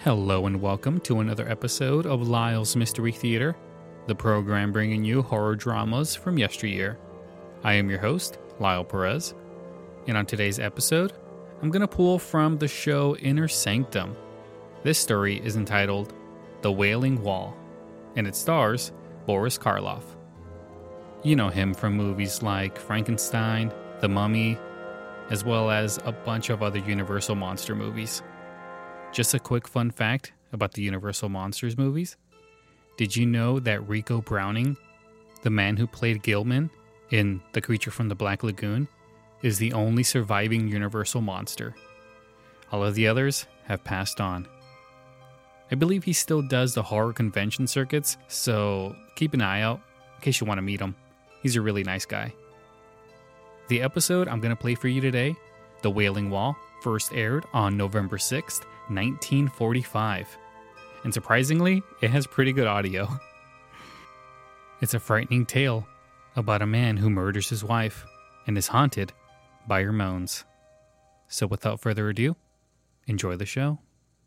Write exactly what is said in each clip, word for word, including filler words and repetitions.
Hello and welcome to another episode of Lyle's Mystery Theater, the program bringing you horror dramas from yesteryear. I am your host, Lyle Perez, and on today's episode, I'm going to pull from the show Inner Sanctum. This story is entitled The Wailing Wall, and it stars Boris Karloff. You know him from movies like Frankenstein, The Mummy, as well as a bunch of other Universal Monster movies. Just a quick fun fact about the Universal Monsters movies. Did you know that Rico Browning, the man who played Gilman in The Creature from the Black Lagoon, is the only surviving Universal monster? All of the others have passed on. I believe he still does the horror convention circuits, so keep an eye out in case you want to meet him. He's a really nice guy. The episode I'm going to play for you today, The Wailing Wall, first aired on November sixth, nineteen forty-five. And surprisingly, it has pretty good audio. It's a frightening tale about a man who murders his wife and is haunted by her moans. So without further ado, enjoy the show.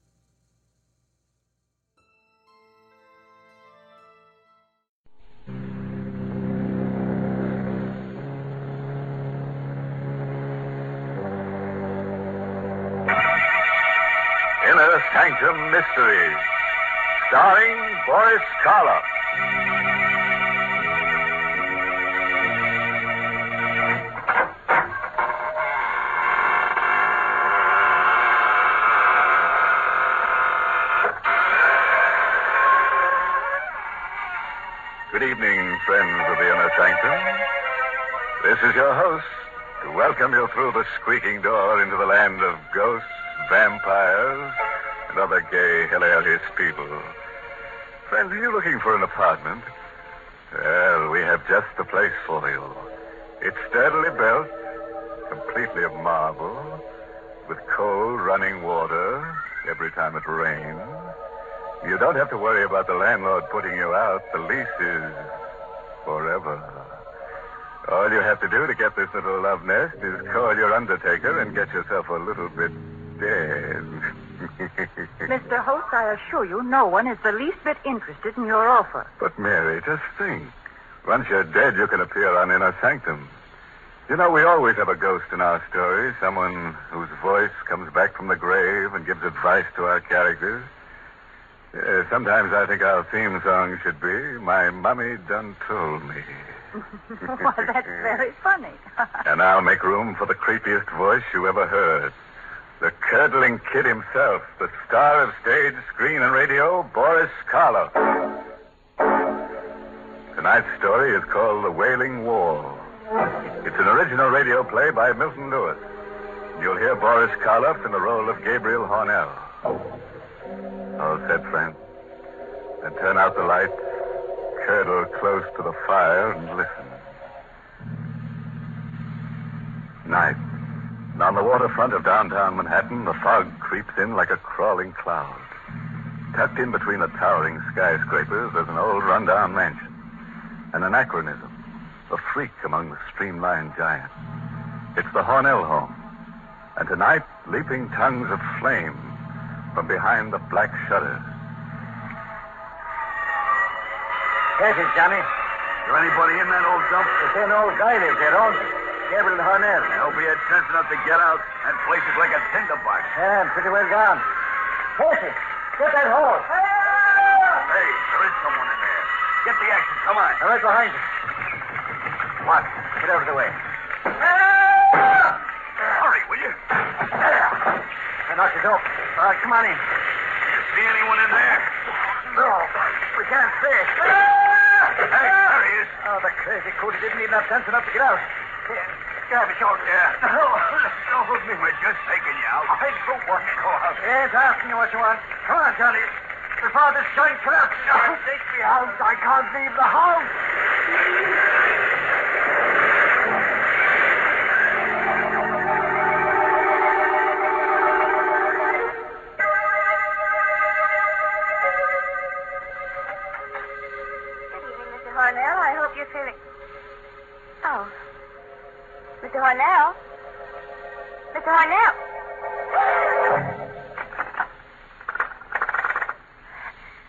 Inner Sanctum Mysteries, starring Boris Karloff. Good evening, friends of the Inner Sanctum. This is your host to welcome you through the squeaking door into the land of ghosts, vampires, and other gay, hilarious people. Friends, are you looking for an apartment? Well, we have just the place for you. It's sturdily built, completely of marble, with cold running water every time it rains. You don't have to worry about the landlord putting you out. The lease is forever. All you have to do to get this little love nest is call your undertaker and get yourself a little bit dead. Mister Host, I assure you, no one is the least bit interested in your offer. But, Mary, just think. Once you're dead, you can appear on Inner Sanctum. You know, we always have a ghost in our stories, someone whose voice comes back from the grave and gives advice to our characters. Uh, sometimes I think our theme song should be, My Mummy Done Told Me. Well, that's very funny. And I'll make room for the creepiest voice you ever heard. The curdling kid himself, the star of stage, screen, and radio, Boris Karloff. Tonight's story is called The Wailing Wall. It's an original radio play by Milton Lewis. You'll hear Boris Karloff in the role of Gabriel Hornell. All set, friend. And turn out the lights, curdle close to the fire, and listen. Night. And on the waterfront of downtown Manhattan, the fog creeps in like a crawling cloud. Tucked in between the towering skyscrapers, there's an old rundown mansion. An anachronism. A freak among the streamlined giants. It's the Hornell home. And tonight, leaping tongues of flame from behind the black shutters. Yes, it's Johnny. Is there anybody in that old dump? There's an old guy lives there, don't you? Gabriel Hornell. I hope he had sense enough to get out. That place is like a tinderbox. Yeah, I'm pretty well gone. Casey, get that hole. Hey, there is someone in there. Get the action. Come on. I'm right behind you. What? Get out of the way. Hurry, will you? There. I knocked it off. All right, come on in. You see anyone in there? No, we can't see it. Hey, there he is. Oh, the crazy coot. He didn't even have sense enough to get out. Here, grab a short. Yeah. No, let go of me. We're just taking you out. I don't want to go out. He ain't asking you what you want. Come on, Johnny. Before this joint collapses. Don't take me out. I can't leave the house. Hornell, I hope you're feeling... Oh. Mister Hornell? Mister Hornell?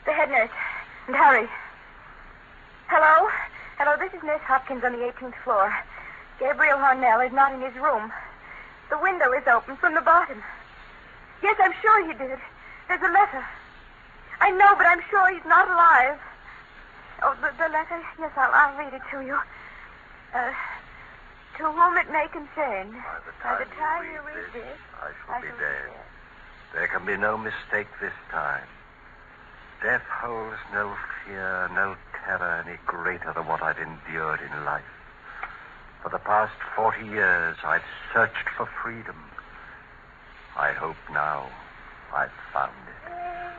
The head nurse. And hurry. Hello? Hello, this is Nurse Hopkins on the eighteenth floor. Gabriel Hornell is not in his room. The window is open from the bottom. Yes, I'm sure he did. There's a letter. I know, but I'm sure he's not alive. Oh, the, the letter? Yes, I'll, I'll read it to you. Uh, to whom it may concern. By the time, By the time you, you read read this, this, I shall I be shall dead. be dead. There can be no mistake this time. Death holds no fear, no terror any greater than what I've endured in life. For the past forty years, I've searched for freedom. I hope now I've found it.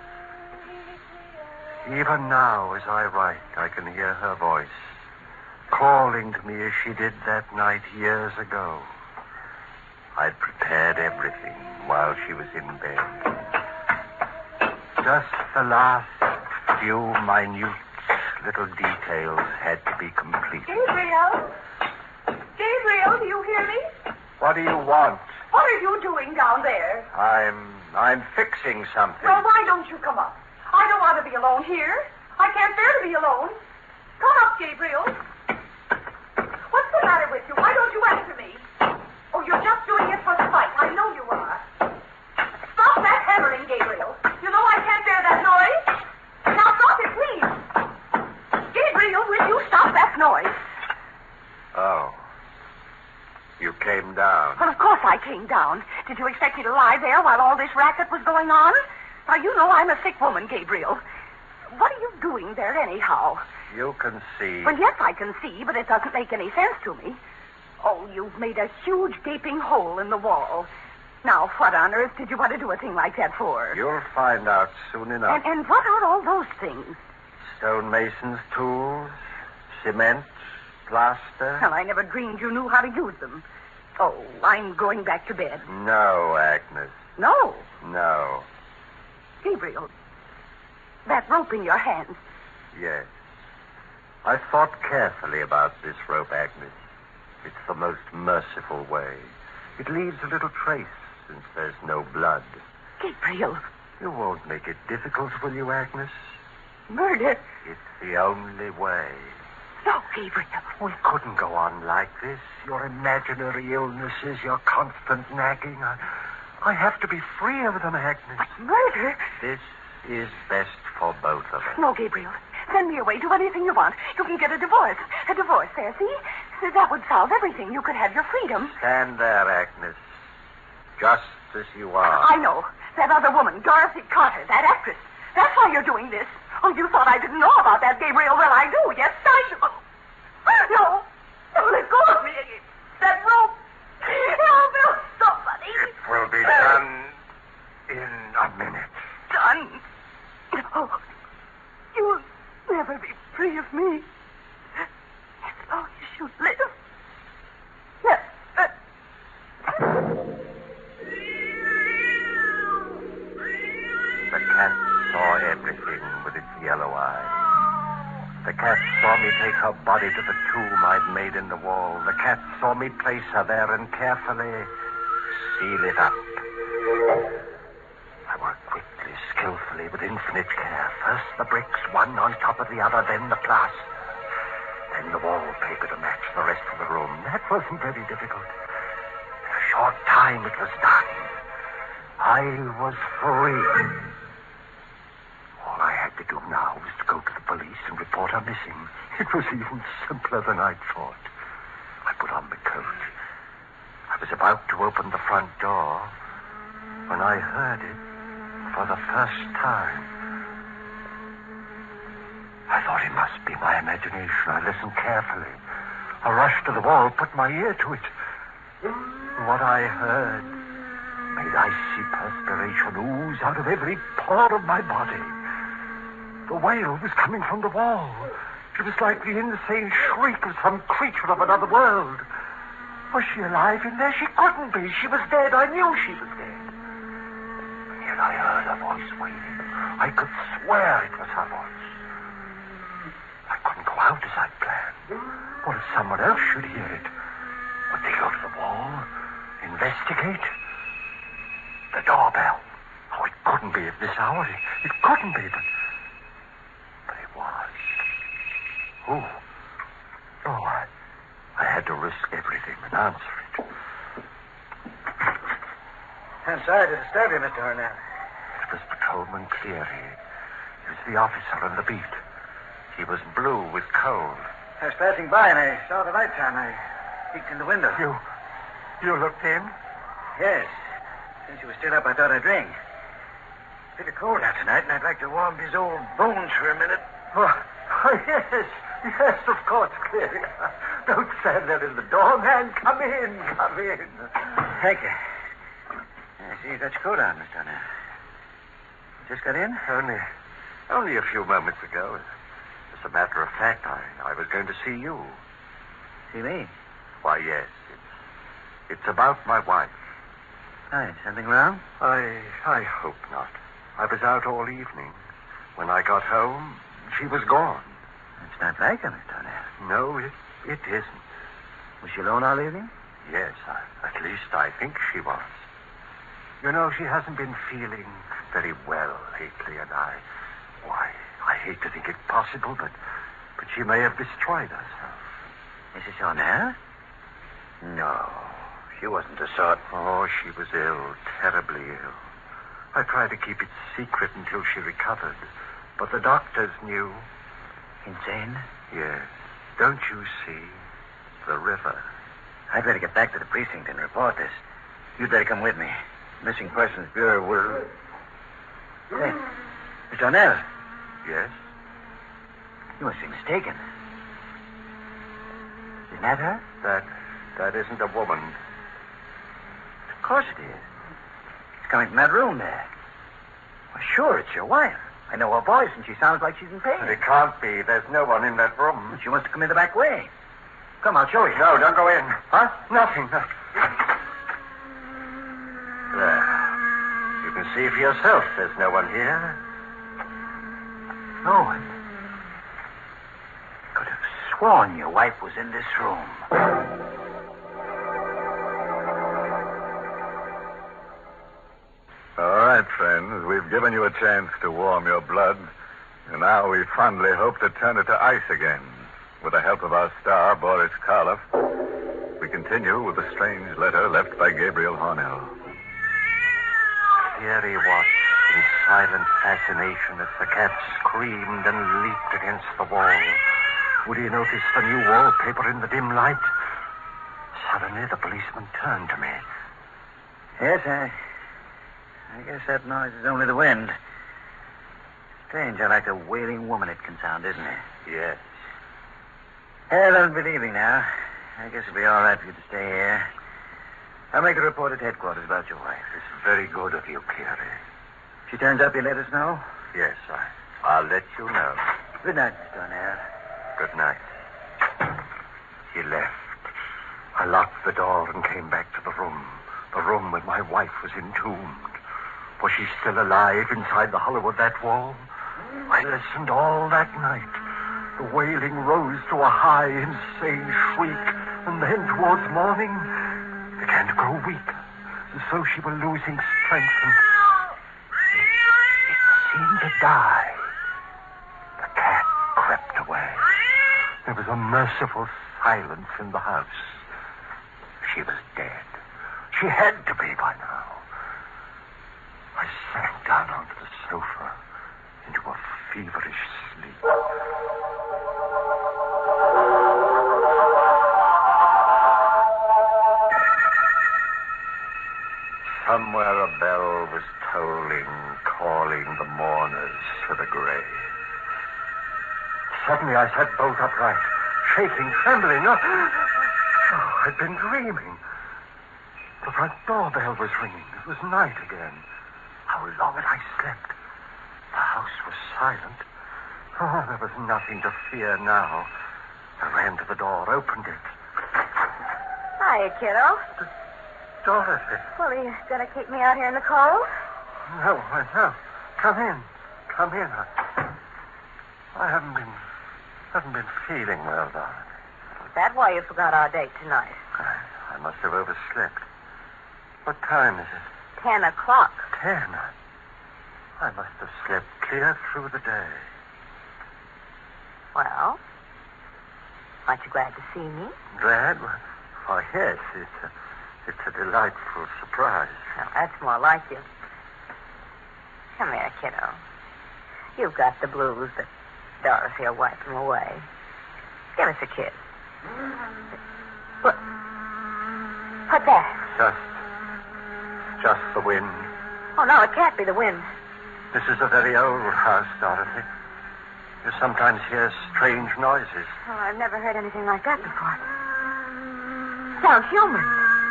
Even now, as I write, I can hear her voice, calling to me as she did that night years ago. I'd prepared everything while she was in bed. Just the last few minute little details had to be completed. Gabriel? Gabriel, do you hear me? What do you want? What are you doing down there? I'm I'm fixing something. Well, why don't you come up? I don't want to be alone here. I can't bear to be alone. Come up, Gabriel. What's the matter with you? Why don't you answer me? Oh, you're just doing it for spite. I know you are. Stop that hammering, Gabriel. You know I can't bear that noise. Now stop it, please. Gabriel, will you stop that noise? Oh. You came down. Well, of course I came down. Did you expect me to lie there while all this racket was going on? Now, you know I'm a sick woman, Gabriel. What are you doing there anyhow? You can see. Well, yes, I can see, but it doesn't make any sense to me. Oh, you've made a huge gaping hole in the wall. Now, what on earth did you want to do a thing like that for? You'll find out soon enough. And, and what are all those things? Stonemason's tools, cement, plaster. Well, I never dreamed you knew how to use them. Oh, I'm going back to bed. No, Agnes. No. No. Gabriel, that rope in your hand. Yes. I thought carefully about this rope, Agnes. It's the most merciful way. It leaves a little trace since there's no blood. Gabriel. You won't make it difficult, will you, Agnes? Murder. It's the only way. No, Gabriel. We couldn't go on like this. Your imaginary illnesses, your constant nagging. I, I have to be free of them, Agnes. But murder? This is best for both of us. No, Gabriel. Send me away. Do anything you want. You can get a divorce. A divorce there, see? That would solve everything. You could have your freedom. Stand there, Agnes. Just as you are. I know. That other woman, Dorothy Carter, that actress. That's why you're doing this. Oh, you thought I didn't know about that, Gabriel. Well, I do. Yes, I do. No. No, let go of me. That rope. Help, help, somebody. It will be done in a minute. Done. Oh, you'll never be free of me. As long as you live. Yes. Uh, The cat saw everything with its yellow eye. The cat saw me take her body to the tomb I'd made in the wall. The cat saw me place her there and carefully seal it up. I worked quickly, skillfully, with infinite care. First the bricks, one on top of the other, then the plaster. Then the wallpaper to match the rest of the room. That wasn't very difficult. In a short time it was done. I was free. All I had to do now was to go to the police and report her missing. It was even simpler than I'd thought. I put on the coat. I was about to open the front door when I heard it for the first time. I thought it must be my imagination. I listened carefully. I rushed to the wall, put my ear to it. What I heard made icy perspiration ooze out of every pore of my body. The wail was coming from the wall. It was like the insane shriek of some creature of another world. Was she alive in there? She couldn't be. She was dead. I knew she was dead. And yet I heard her voice wailing. I could swear it was her voice. I couldn't go out as I'd planned. What if someone else should hear it? Would they go to the wall? Investigate? The doorbell. Oh, it couldn't be at this hour. It, it couldn't be, but... Who? Oh, I, I had to risk everything and answer it. I'm sorry to disturb you, Mister Hornell. It was Patrolman Cleary. He was the officer on the beat. He was blue with cold. I was passing by and I saw the lights on. I peeked in the window. You... you looked in? Yes. Since you were still up, I thought I'd ring. It's a bit cold out tonight, and I'd like to warm these old bones for a minute. Oh, oh yes. Yes, of course, Cleary. Don't stand there in the door, man. Come in. Come in. Thank you. I see you got your coat on, Mister Hornell. You just got in? Only... only a few moments ago. As a matter of fact, I, I was going to see you. See me? Why, yes. It's, it's about my wife. Hi, something wrong? I I hope not. I was out all evening. When I got home, she was gone. It's not like her, Mister Hornell. No, it, it isn't. Was she alone all evening? Yes, I, at least I think she was. You know, she hasn't been feeling very well lately, and I... Why, I hate to think it possible, but, but she may have destroyed herself. Missus Hornell? No, she wasn't the sort. Oh, she was ill, terribly ill. I tried to keep it secret until she recovered, but the doctors knew. Insane? Yes. Don't you see? The river. I'd better get back to the precinct and report this. You'd better come with me. Missing Persons Bureau will... Hey, Mister Hornell. Yes? You must be mistaken. Isn't that her? That... that isn't a woman. Of course it is. It's coming from that room there. Well, sure, it's your wife. I know her voice, and she sounds like she's in pain. But it can't be. There's no one in that room. She must have come in the back way. Come, I'll show you. No, don't go in. Huh? Nothing. No. There. You can see for yourself there's no one here. No one. Could have sworn your wife was in this room. All right, friends. We've given you a chance to warm your blood. And now we fondly hope to turn it to ice again. With the help of our star, Boris Karloff, we continue with the strange letter left by Gabriel Hornell. Cleary watched in silent fascination as the cat screamed and leaped against the wall. Would he notice the new wallpaper in the dim light? Suddenly, the policeman turned to me. Yes, I... I guess that noise is only the wind. Strange how like a wailing woman it can sound, isn't it? Yes. Well, don't be leaving now. I guess it'll be all right for you to stay here. I'll make a report at headquarters about your wife. It's very good of you, Cleary. If she turns up, you let us know? Yes, I, I'll let you know. Good night, Mister Hornell. Good night. He left. I locked the door and came back to the room. The room where my wife was entombed. Was she still alive inside the hollow of that wall? I listened all that night. The wailing rose to a high, insane shriek, and then towards morning began to grow weaker, as though she were losing strength, and it, it seemed to die. The cat crept away. There was a merciful silence in the house. She was dead. She had to be by now. I sank down onto the sofa into a feverish sleep. Somewhere a bell was tolling, calling the mourners to the grave. Suddenly I sat bolt upright, shaking, trembling. Oh, oh, I'd been dreaming. The front doorbell was ringing. It was night again. How long had I slept? The house was silent. Oh, there was nothing to fear now. I ran to the door, opened it. Hiya, kiddo. Dorothy. Well, are you going to keep me out here in the cold? No, no. Come in. Come in. I, I haven't been... haven't been feeling well, Dorothy. Is that why you forgot our date tonight? I, I must have overslept. What time is it? Ten o'clock. Ten? I must have slept clear through the day. Well, Aren't you glad to see me? Glad? Why, yes. It's a, it's a delightful surprise. Well, that's more like you. Come here, kiddo. You've got the blues, but Dorothy will wipe them away. Give us a kiss. What? What's that? Just, just the wind. Oh, no, it can't be the wind. This is a very old house, Dorothy. You sometimes hear strange noises. Oh, I've never heard anything like that before. Sounds human.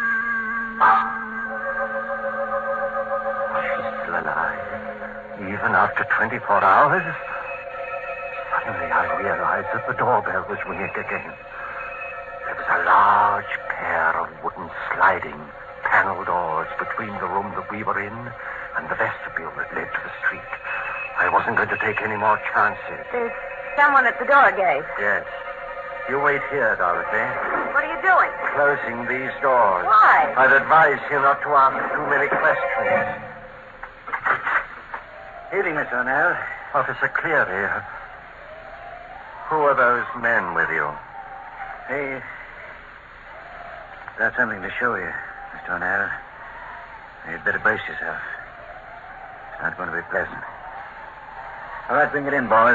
She's still alive, even after twenty-four hours. Suddenly I realized that the doorbell was ringing again. There was a large pair of wooden sliding panel doors between the room that we were in and the vestibule that led to the street. I wasn't going to take any more chances. There's someone at the door gate. Yes. You wait here, Dorothy. What are you doing? Closing these doors. Why? I'd advise you not to ask too many questions. Evening, Mister O'Neill. Officer Cleary, who are those men with you? Hey, got something to show you, Mister O'Neill. You'd better brace yourself. It's not going to be pleasant. All right, bring it in, boys.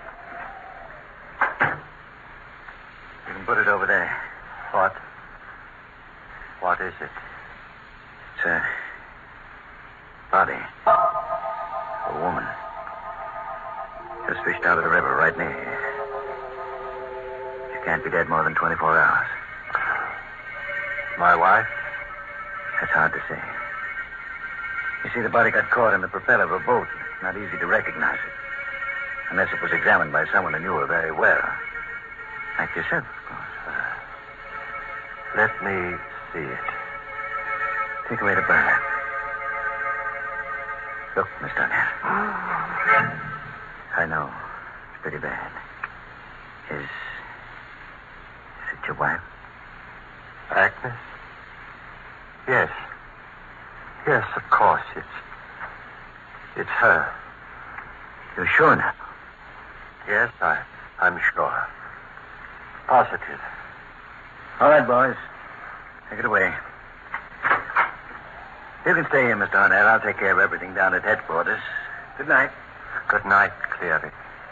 You can put it over there. What? What is it? It's a body. A woman. Just fished out of the river right near here. She can't be dead more than twenty-four hours. My wife? That's hard to say. You see, the body got caught in the propeller of a boat. It's not easy to recognize it. Unless it was examined by someone who knew her very well. Like yourself, of course. Uh, let me see it. Take away the burner. Look, Mister O'Neill. I know. It's pretty bad. Is... Is it your wife? Agnes? Yes. Yes, of course. It's... It's her. You're sure now? Yes, I, I'm sure. Positive. All right, boys. Take it away. You can stay here, Mister O'Neill. I'll take care of everything down at headquarters. Good night. Good night, Cleary.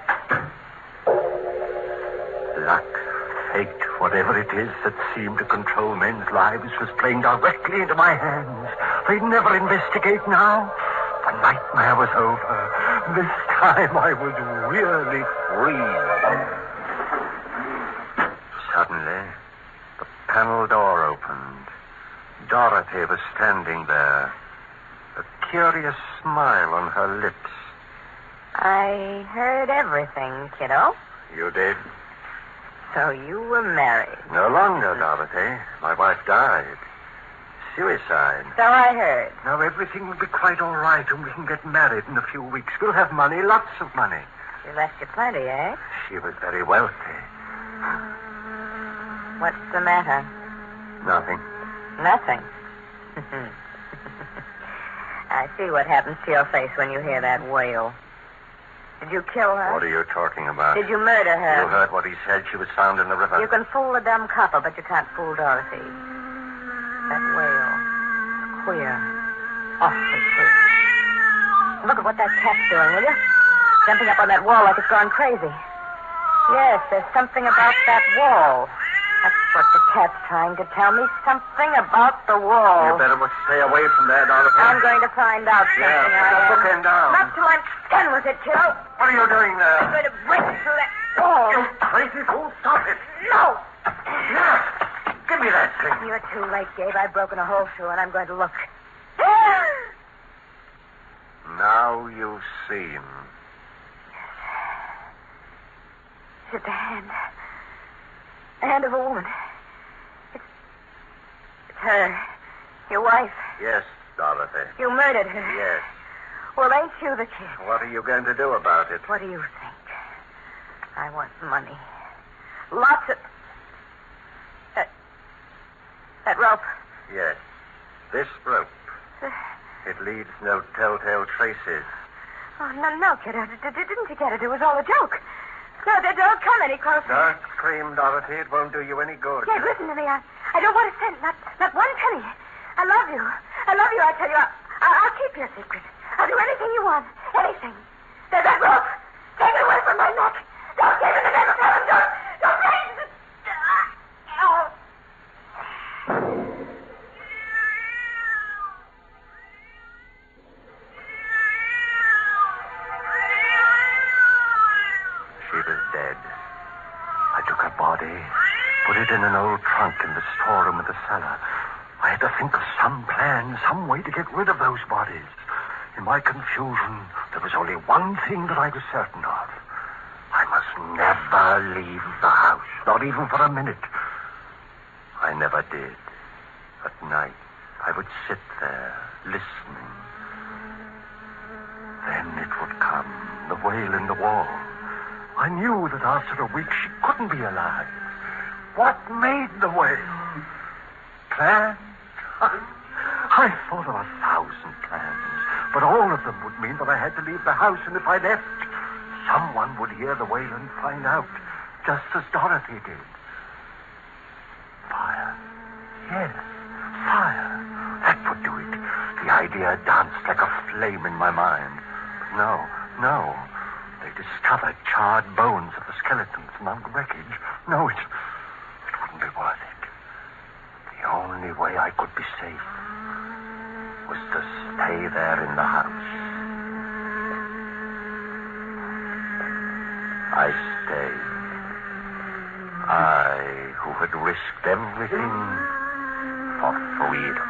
Luck, fate, whatever it is that seemed to control men's lives was playing directly into my hands. They'd never investigate now. The nightmare was over. This time I was really free. Suddenly, the panel door opened. Dorothy was standing there, a curious smile on her lips. I heard everything, kiddo. You did? So you were married. No longer, Dorothy. My wife died. Suicide. So I heard. Now everything will be quite all right and we can get married in a few weeks. We'll have money, lots of money. She left you plenty, eh? She was very wealthy. What's the matter? Nothing. Nothing. I see what happens to your face when you hear that wail. Did you kill her? What are you talking about? Did you murder her? You heard what he said. She was found in the river. You can fool a dumb copper, but you can't fool Dorothy. That wail. Queer. Awfully queer. Look at what that cat's doing, will you? Jumping up on that wall like it's gone crazy. Yes, there's something about that wall. That's what the cat's trying to tell me. Something about the wall. You better stay away from there, Dorothy. I'm going to find out something. Yeah, I put the am. bookend down. Not till I'm done with it, kiddo. What are you doing there? I'm going to break through that wall. You crazy fool. Stop it. No! Here. Give me that thing. You're too late, Gabe. I've broken a hole through, and I'm going to look. Now you've seen. It's the hand. The hand of a woman. It's, it's her. Your wife. Yes, Dorothy. You murdered her. Yes. Well, ain't you the kid? What are you going to do about it? What do you think? I want money. Lots of... That... That rope. Yes. This rope. It leaves no telltale traces. Oh, no, no, kid. D- d- didn't you get it? It was all a joke. No, don't, don't come any closer. Don't scream, Dorothy. It won't do you any good. Yes, listen to me. I, I don't want a cent, not, not one penny. I love you. I love you, I tell you. I, I- I'll keep your secret. I'll do anything you want. Anything. There's that rope. Take it away from my neck. Don't give it to them. Tell them. Don't. Don't break it. Oh. She was dead. I took her body, put it in an old trunk in the storeroom of the cellar. I had to think of some plan, some way to get rid of those bodies. In my confusion, there was only one thing that I was certain of. I must never leave the house, not even for a minute. I never did. At night, I would sit there, listening. Then it would come, the wail in the wall. I knew that after a week she couldn't be alive. What made the wail? Plans? I thought of a thousand plans, but all of them would mean that I had to leave the house, and if I left, someone would hear the wail and find out, just as Dorothy did. Fire. Yes, fire. That would do it. The idea danced like a flame in my mind. But no, no. They discovered charred bones of the skeletons among the wreckage. No, it, it wouldn't be worth it. The only way I could be safe was to stay there in the house. I stayed. I, who had risked everything for freedom.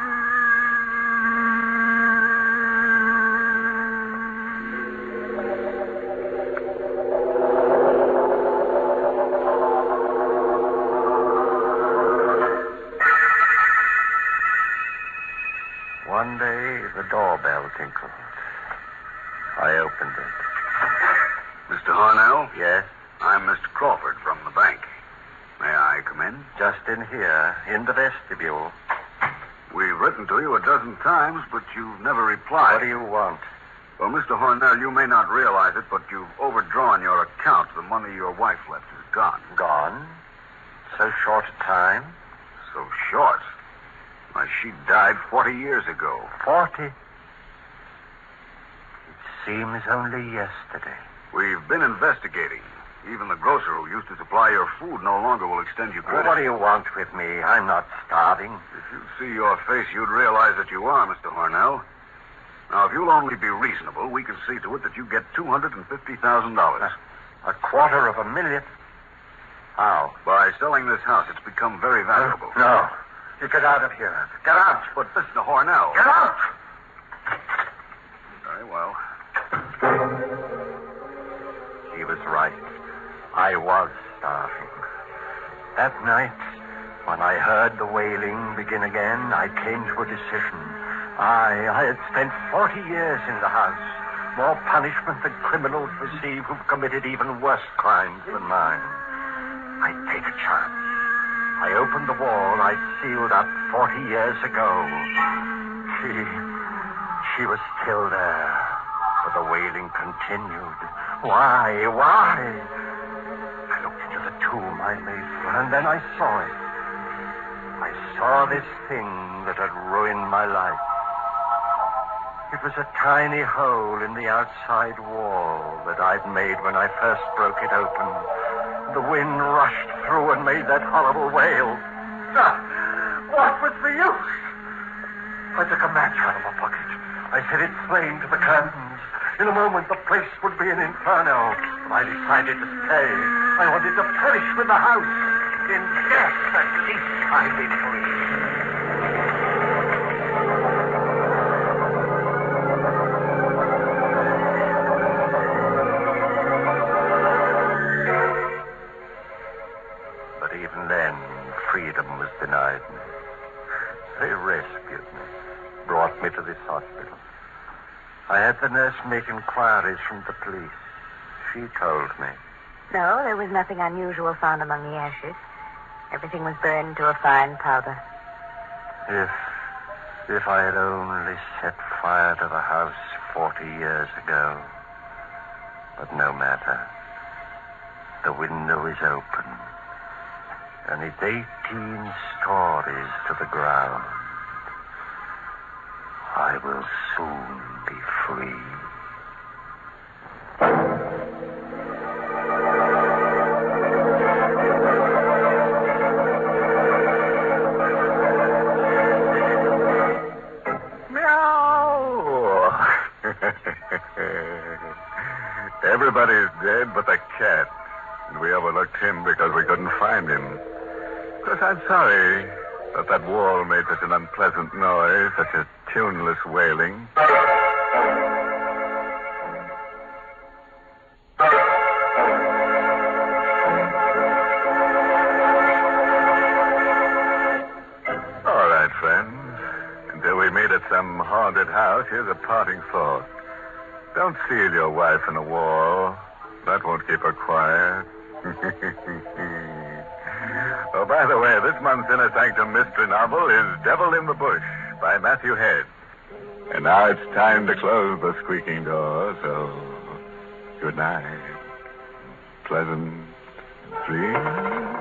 One day, the doorbell tinkled. I opened it. Mister Hornell? Yes? I'm Mister Crawford from the bank. May I come in? Just in here, in the vestibule. We've written to you a dozen times, but you've never replied. What do you want? Well, Mister Hornell, you may not realize it, but you've overdrawn your account. The money your wife left is gone. Gone? So short a time? So short. Why, she died forty years ago. Forty? It seems only yesterday. We've been investigating. Even the grocer who used to supply your food no longer will extend you credit. Well, what do you want with me? I'm not starving. If you'd see your face, you'd realize that you are, Mister Hornell. Now, if you'll only be reasonable, we can see to it that you get two hundred fifty thousand dollars. A, a quarter of a million? How? By selling this house, it's become very valuable. Uh, no. You get out of here. Get out. But Mister Hornell... Get out! Very well. He was right. I was starving. That night, when I heard the wailing begin again, I came to a decision. I, I had spent forty years in the house. More punishment than criminals receive who've committed even worse crimes than mine. I'd take a chance. I opened the wall I sealed up forty years ago. She, she was still there, but the wailing continued. Why, why? I looked into the tomb I made for her, and then I saw it. I saw this thing that had ruined my life. It was a tiny hole in the outside wall that I'd made when I first broke it open. The wind rushed through and made that horrible wail. Ah, what was the use? I took a match out of my pocket. I set it flame to the curtains. In a moment, the place would be an inferno. But I decided to stay. I wanted to perish with the house. In death, at least I'd be free. Even then, freedom was denied me. They rescued me, brought me to this hospital. I had the nurse make inquiries from the police. She told me. No, there was nothing unusual found among the ashes. Everything was burned to a fine powder. If, if I had only set fire to the house forty years ago. But no matter. the window is open, and it's eighteen stories to the ground. I will soon be free. Everybody's dead but the cat. And we overlooked him because we couldn't find him. Of course, I'm sorry that that wall made such an unpleasant noise, such a tuneless wailing. All right, friends. Until we meet at some haunted house, here's a parting thought. Don't seal your wife in a wall. That won't keep her quiet. Oh, by the way, this month's Inner Sanctum mystery novel is Devil in the Bush by Matthew Head. And now it's time to close the squeaking door, so good night. Pleasant dreams.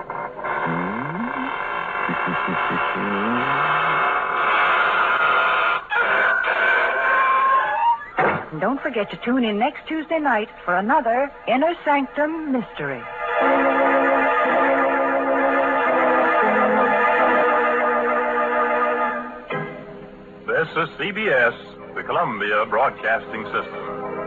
And don't forget to tune in next Tuesday night for another Inner Sanctum Mystery. This is C B S, the Columbia Broadcasting System.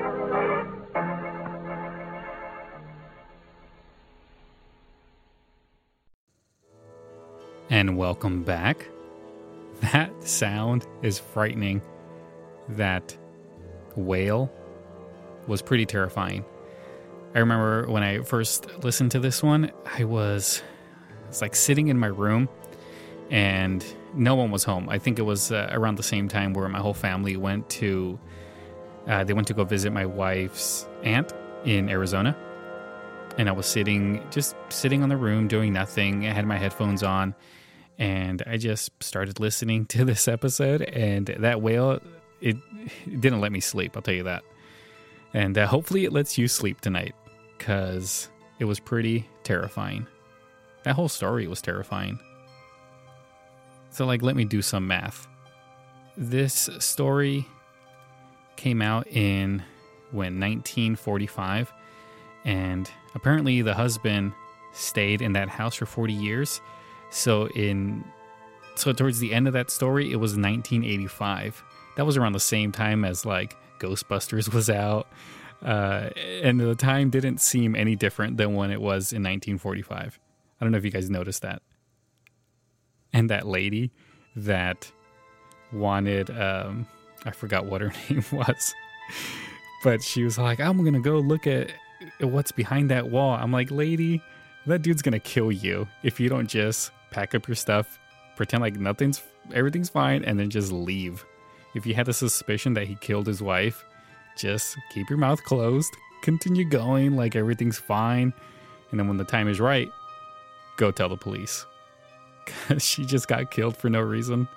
And welcome back. That sound is frightening. That wail was pretty terrifying. I remember when I first listened to this one, I was it's like sitting in my room and no one was home. I think it was uh, around the same time where my whole family went to uh, they went to go visit my wife's aunt in Arizona. And I was sitting just sitting on the room doing nothing. I had my headphones on and I just started listening to this episode, and that wail It, it didn't let me sleep, I'll tell you that. And uh, hopefully it lets you sleep tonight, because it was pretty terrifying. That whole story was terrifying. So, like, let me do some math. This story came out in, when, nineteen forty-five, and apparently the husband stayed in that house for forty years. So, in so towards the end of that story, it was nineteen eighty-five. That was around the same time as, like, Ghostbusters was out. Uh, and the time didn't seem any different than when it was in nineteen forty-five. I don't know if you guys noticed that. And that lady that wanted, um, I forgot what her name was. But she was like, I'm going to go look at what's behind that wall. I'm like, lady, that dude's going to kill you if you don't just pack up your stuff, pretend like nothing's, everything's fine, and then just leave. If you had the suspicion that he killed his wife, just keep your mouth closed, continue going like everything's fine, and then when the time is right, go tell the police. Because she just got killed for no reason.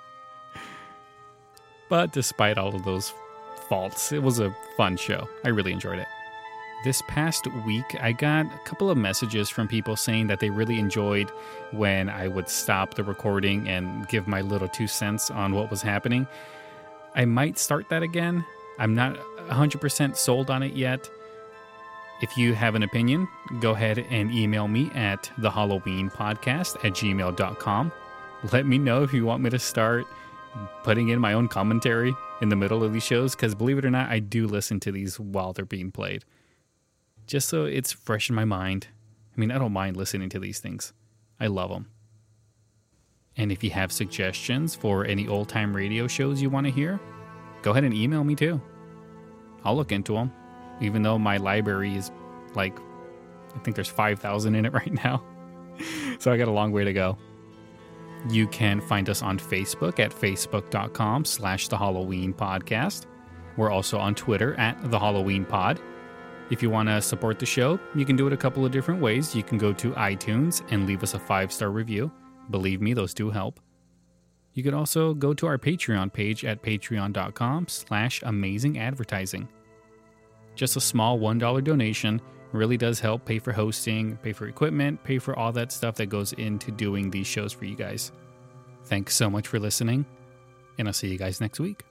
But despite all of those faults, it was a fun show. I really enjoyed it. This past week, I got a couple of messages from people saying that they really enjoyed when I would stop the recording and give my little two cents on what was happening. I might start that again. I'm not one hundred percent sold on it yet. If you have an opinion, go ahead and email me at the Halloween podcast at gmail dot com. Let me know if you want me to start putting in my own commentary in the middle of these shows, because believe it or not, I do listen to these while they're being played. Just so it's fresh in my mind. I mean, I don't mind listening to these things. I love them. And if you have suggestions for any old-time radio shows you want to hear, go ahead and email me too. I'll look into them. Even though my library is like, I think there's five thousand in it right now. So I got a long way to go. You can find us on Facebook at facebook.com slash the Halloween podcast. We're also on Twitter at the Halloween pod. If you want to support the show, you can do it a couple of different ways. You can go to iTunes and leave us a five-star review. Believe me, those do help. You can also go to our Patreon page at patreon.com slash amazing advertising. Just a small one dollar donation really does help pay for hosting, pay for equipment, pay for all that stuff that goes into doing these shows for you guys. Thanks so much for listening, and I'll see you guys next week.